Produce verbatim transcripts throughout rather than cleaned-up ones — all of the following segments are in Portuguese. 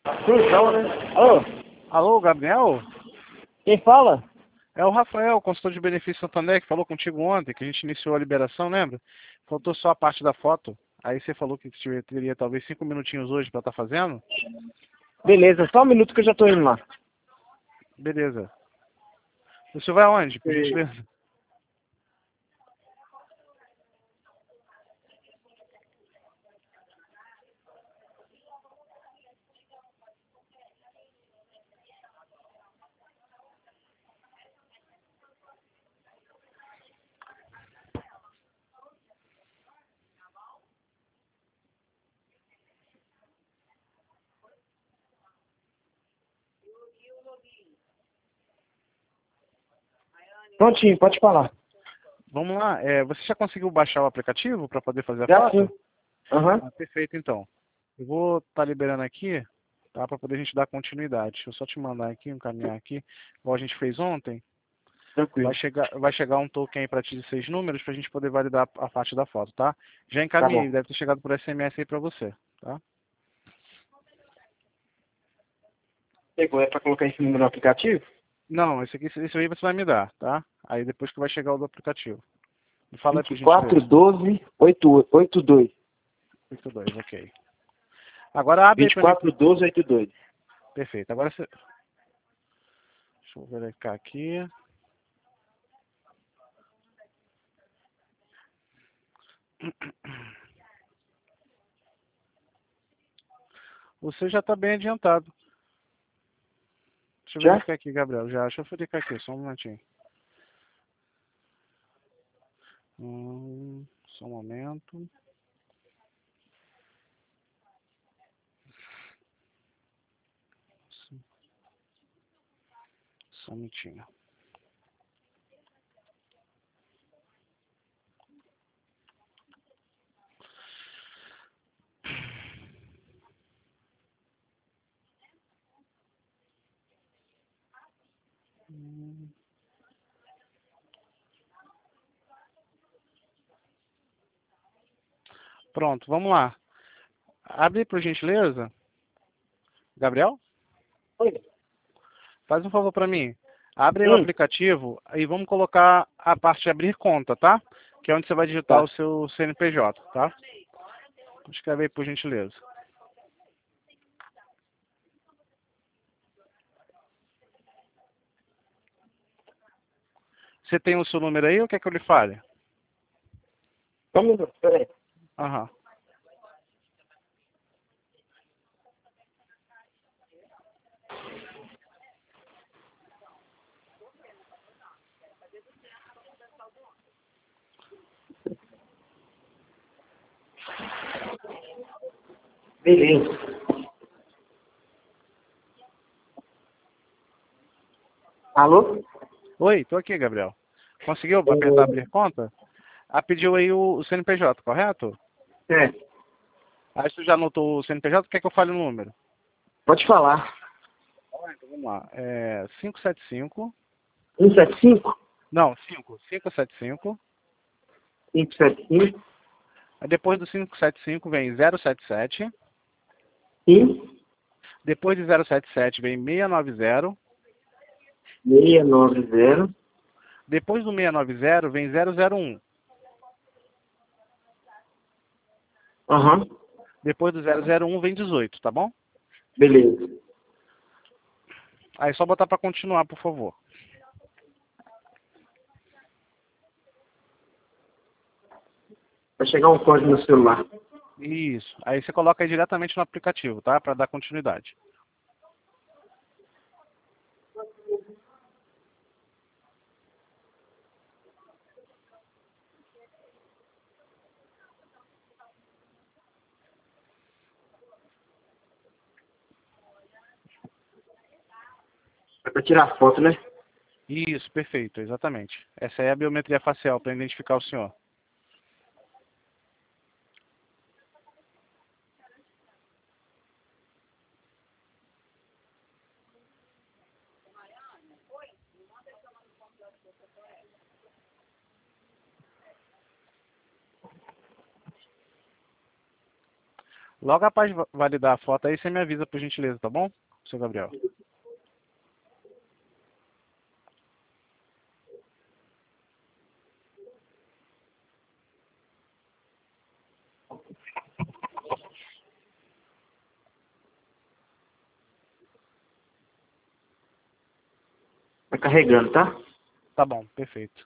Cruzão, né? Alô? Alô, Gabriel? Quem fala? É o Rafael, consultor de benefício Santander, que falou contigo ontem, que a gente iniciou a liberação, lembra? Faltou só a parte da foto. Aí você falou que tiver- teria talvez cinco minutinhos hoje para estar fazendo. Beleza, só um minuto que eu já tô indo lá. Beleza. Você vai aonde, por gentileza? Prontinho, pode falar. Vamos lá. É, você já conseguiu baixar o aplicativo para poder fazer a Já foto? sim. Aham. Ah, perfeito, então. Eu vou estar liberando aqui, tá? Para poder a gente dar continuidade. Deixa eu só te mandar aqui, encaminhar aqui, igual a gente fez ontem. Vai Tranquilo. chegar, vai chegar um token aí para ti de seis números para a gente poder validar a parte da foto, tá? Já Tá encaminhei, bom. deve ter chegado por S M S aí para você, tá? Pegou, é pra colocar esse número no aplicativo? Não, esse aqui, esse aí você vai me dar, tá? Aí depois que vai chegar o do aplicativo. Me fala aí, por vinte e quatro, gentileza. doze, oitenta e dois. oito dois, ok. Agora abre aí para mim. vinte e quatro, doze, oitenta e dois. Perfeito. Agora você... Deixa eu verificar aqui. Você já está bem adiantado. Deixa eu Já? verificar aqui, Gabriel. Já, deixa eu verificar aqui, só um momentinho. Hum, só um momento. Só um minutinho. Hum. Pronto, vamos lá. Abre, por gentileza. Gabriel, Oi. faz um favor para mim. Abre aí o Hum, aplicativo e vamos colocar a parte de abrir conta, tá? Que é onde você vai digitar tá. o seu C N P J, tá? Escreve aí, por gentileza. Você tem o seu número aí ou quer que eu lhe fale? Só um minuto, peraí. Aham. Beleza. Alô? Oi, tô aqui, Gabriel. Conseguiu apertar É, abrir conta? Ah, pediu aí o, o C N P J, correto? é, Aí você já anotou o C N P J, quer que eu fale o número? pode falar. Ah, então vamos lá. É cinco sete cinco. um sete cinco, Não, cinco. cinco sete cinco. cinco sete cinco, Aí depois do cinco sete cinco vem zero sete sete. cinco, Depois de zero sete sete vem seiscentos e noventa. seis nove zero. Depois do seiscentos e noventa vem zero zero um. Aham. Depois do zero zero um vem dezoito, tá bom? Beleza. Aí só botar para continuar, por favor. Vai chegar um código no celular. Isso. Aí você coloca aí diretamente no aplicativo, tá? Para dar continuidade. É pra tirar foto, né? Isso, perfeito, exatamente. Essa é a biometria facial para identificar o senhor. Logo após va- validar a foto aí, você me avisa por gentileza, tá bom, seu Gabriel? Tá carregando, tá? Tá bom, perfeito.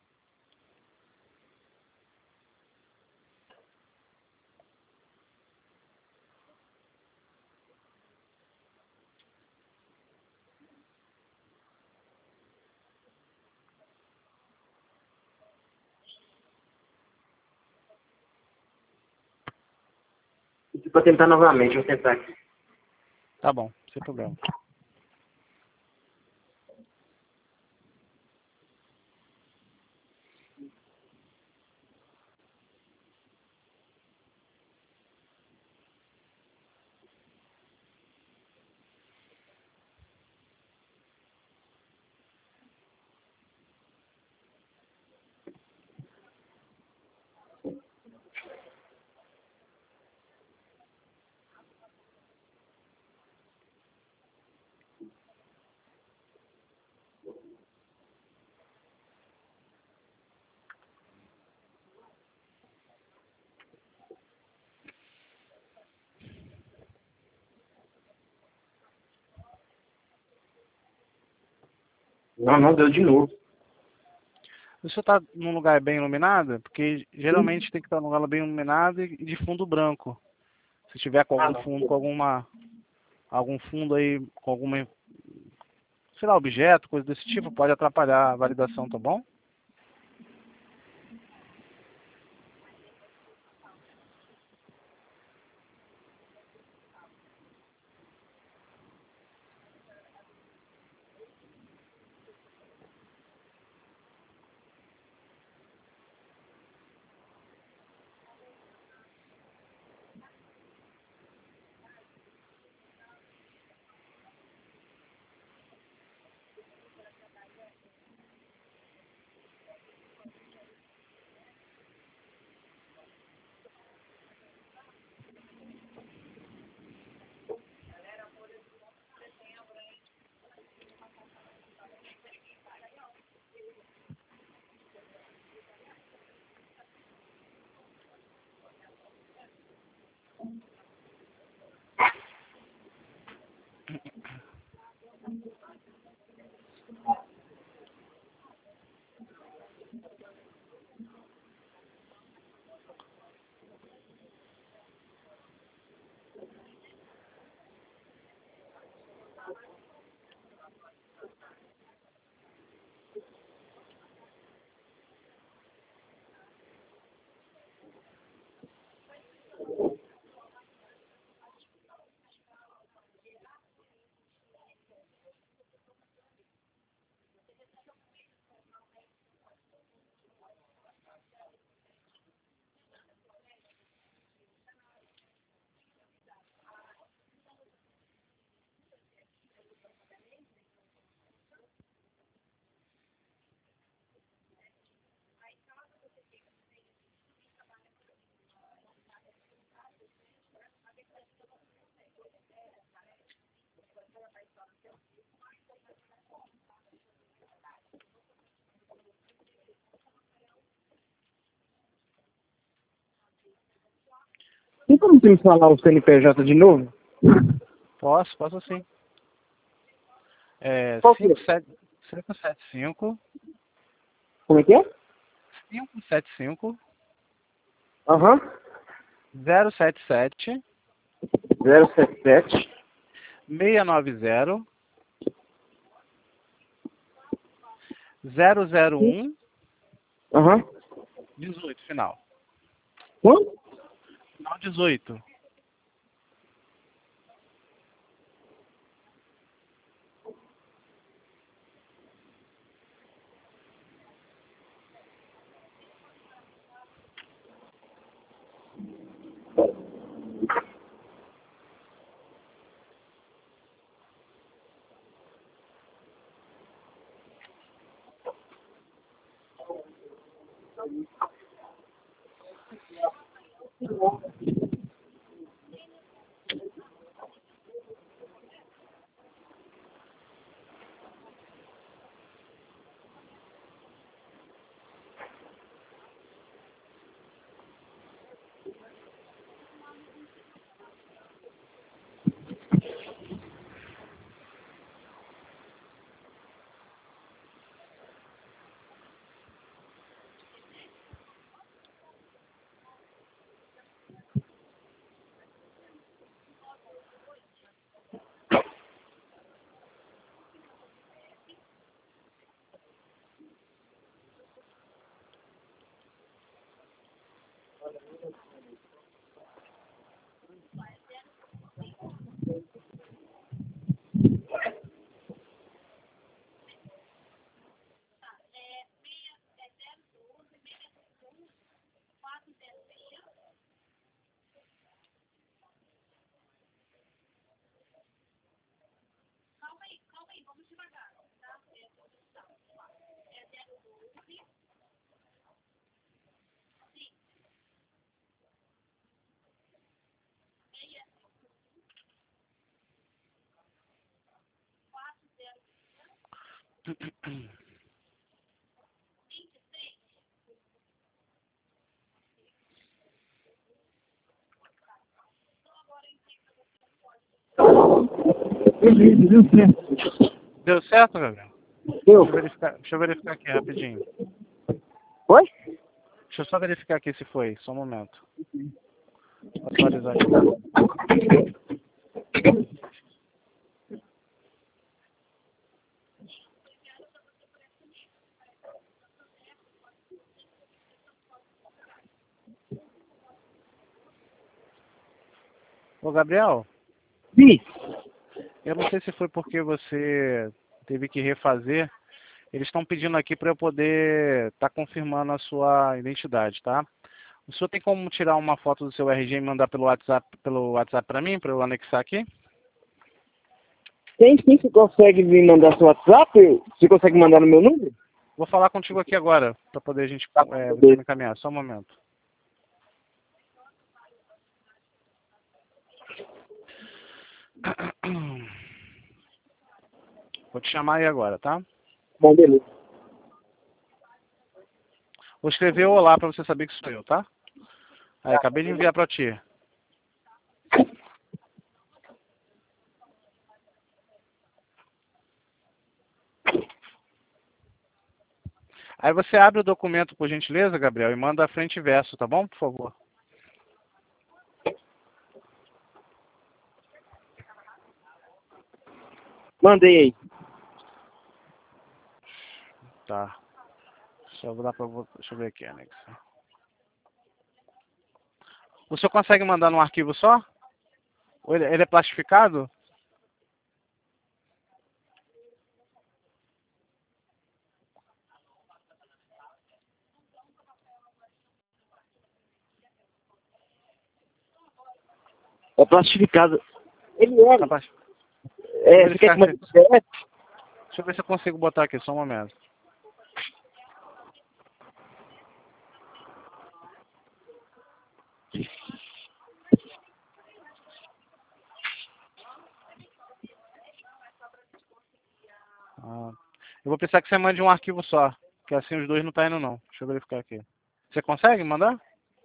Vou tentar novamente, vou tentar aqui. Tá bom, sem problema. Não, não deu de novo. O senhor está num lugar bem iluminado? Porque geralmente tem que estar num lugar bem iluminado e de fundo branco. Se tiver com Ah, algum não. fundo, com alguma, algum fundo aí, com alguma, sei lá, objeto, coisa desse tipo, pode atrapalhar a validação, tá bom? Tem como você me falar o C N P J de novo? Posso, posso sim. É Qual que é? cinco sete cinco, Como é que é? cinco sete cinco, Aham. zero sete sete, zero sete sete. seis nove zero, zero zero um, Aham. dezoito final. Quanto? Final dezoito. Deu certo, Gabriel? Deu. Deixa eu verificar, deixa eu verificar aqui rapidinho. Oi? Deixa eu só verificar aqui se foi, só um momento. Vou atualizar aqui. Ô, Gabriel, Sim. eu não sei se foi porque você teve que refazer. Eles estão pedindo aqui para eu poder estar confirmando a sua identidade, tá? O senhor tem como tirar uma foto do seu R G e mandar pelo WhatsApp, pelo WhatsApp para mim, para eu anexar aqui? Tem sim, você consegue me mandar seu WhatsApp? Você consegue mandar no meu número? Vou falar contigo aqui agora, para poder a gente Tá, é, você beleza. me encaminhar. Só um momento. Vou te chamar aí agora, tá? Bom, beleza. Vou escrever olá para você saber que sou eu, tá? Aí, acabei de enviar para ti. Aí você abre o documento, por gentileza, Gabriel, e manda a frente e verso, tá bom? Por favor. Mandei aí. Tá. Deixa eu, dar pra, deixa eu ver aqui, Alex. O senhor consegue mandar num arquivo só? Ou ele, ele é plastificado? É plastificado. Ele é. Tá plas- É, você quer que mande P D F? Deixa eu ver se eu consigo botar aqui, só um momento. Ah, eu vou precisar que você mande um arquivo só, que assim os dois não tá indo não. Deixa eu verificar aqui. Você consegue mandar?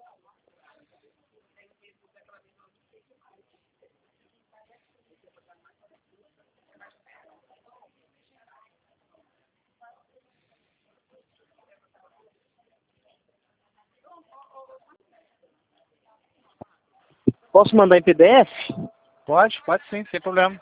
Posso mandar em P D F? Pode, pode sim, sem problema.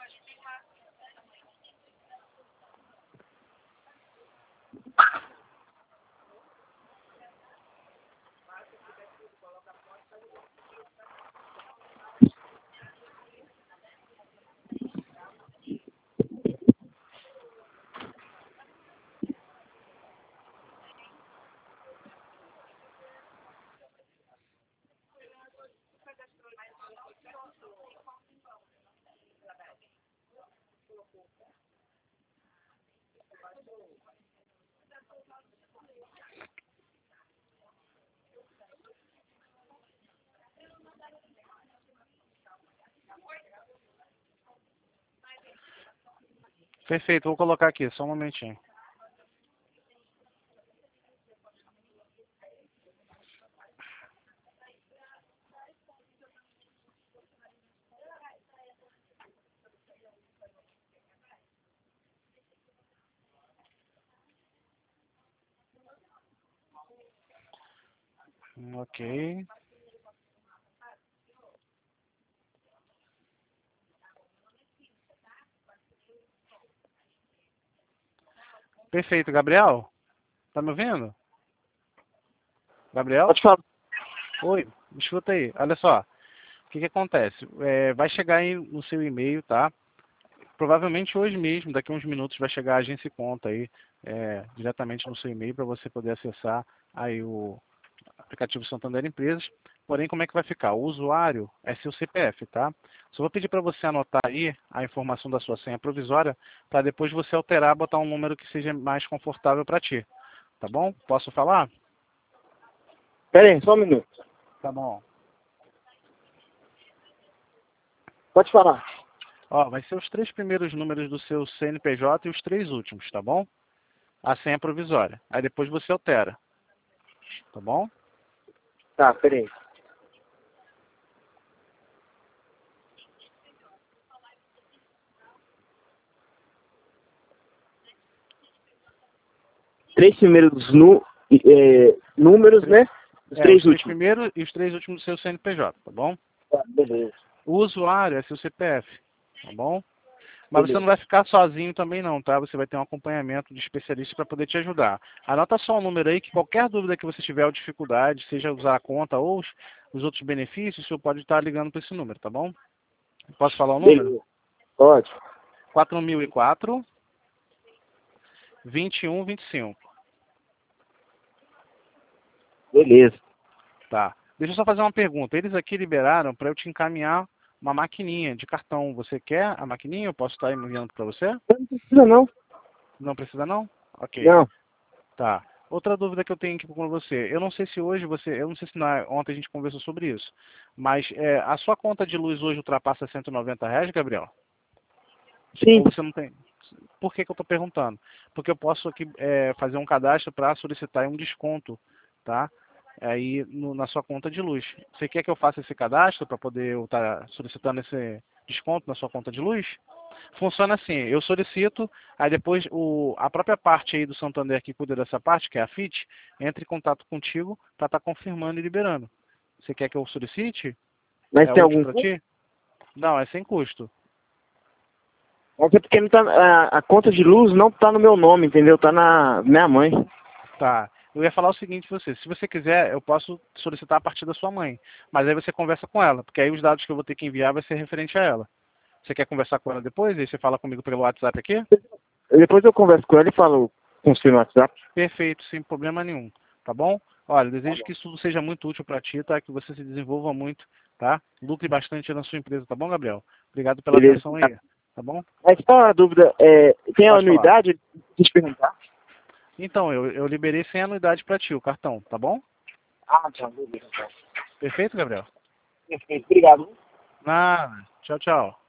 Perfeito, vou colocar aqui, só um momentinho. Ok. Perfeito, Gabriel? Tá me ouvindo? Gabriel? Pode falar. Oi, escuta aí, olha só. O que que acontece? É, vai chegar aí no seu e-mail, tá? Provavelmente hoje mesmo, daqui a uns minutos, vai chegar a agência e conta aí, é, diretamente no seu e-mail para você poder acessar aí o, aplicativo Santander Empresas. Porém, como é que vai ficar? O usuário é seu C P F, tá? Só vou pedir para você anotar aí a informação da sua senha provisória, para depois você alterar, botar um número que seja mais confortável para ti. Tá bom? Posso falar? Pera aí, só um minuto. Tá bom. Pode falar. Ó, vai ser os três primeiros números do seu C N P J e os três últimos, tá bom? A senha provisória. Aí depois você altera. Tá bom? Tá, pera aí. Três primeiros nu, é, números, né? Os É, três os três últimos. primeiros e os três últimos do seu C N P J, tá bom? Tá, beleza. O usuário é seu C P F, tá bom? Mas Beleza. você não vai ficar sozinho também não, tá? Você vai ter um acompanhamento de especialista para poder te ajudar. Anota só o número aí, que qualquer dúvida que você tiver ou dificuldade, seja usar a conta ou os, os outros benefícios, você pode estar ligando para esse número, tá bom? Posso falar o número? Beleza. Pode. quatro mil e quatro, vinte e um, vinte e cinco. Beleza. Tá. Deixa eu só fazer uma pergunta. Eles aqui liberaram para eu te encaminhar uma maquininha de cartão. Você quer a maquininha? Eu posso estar enviando para você? Não precisa não. Não precisa não? Ok. Não. Tá. Outra dúvida que eu tenho aqui com você. Eu não sei se hoje você... Eu não sei se na, ontem a gente conversou sobre isso. Mas é, a sua conta de luz hoje ultrapassa cento e noventa reais, Gabriel? Sim. Ou você não tem... Por que que eu estou perguntando? Porque eu posso aqui é, fazer um cadastro para solicitar um desconto, tá? Aí no, na sua conta de luz. Você quer que eu faça esse cadastro para poder estar solicitando esse desconto na sua conta de luz? Funciona assim, eu solicito, aí depois o, a própria parte aí do Santander que cuida dessa parte, que é a F I T, entra em contato contigo para estar confirmando e liberando. Você quer que eu solicite? Mas É tem útil algum para custo? ti? Não, é sem custo. Mas é porque não tá, a, a conta de luz não tá no meu nome, entendeu? Tá na minha mãe. Tá. Eu ia falar o seguinte pra você, se você quiser, eu posso solicitar a partir da sua mãe, mas aí você conversa com ela, porque aí os dados que eu vou ter que enviar vai ser referente a ela. Você quer conversar com ela depois? Aí você fala comigo pelo WhatsApp aqui? Depois eu converso com ela e falo com você no WhatsApp. Perfeito, sem problema nenhum, tá bom? Olha, desejo que isso tudo seja muito útil para ti, tá? Que você se desenvolva muito, tá? Lucre bastante na sua empresa, tá bom, Gabriel? Obrigado pela Beleza. atenção aí, tá bom? Mas só uma dúvida, é, tem a Pode falar. anuidade? Deixa eu te perguntar. Então, eu, eu liberei sem anuidade para ti, o cartão, tá bom? Ah, tchau, beleza. Perfeito, Gabriel? Perfeito, obrigado. Nada. Tchau, tchau.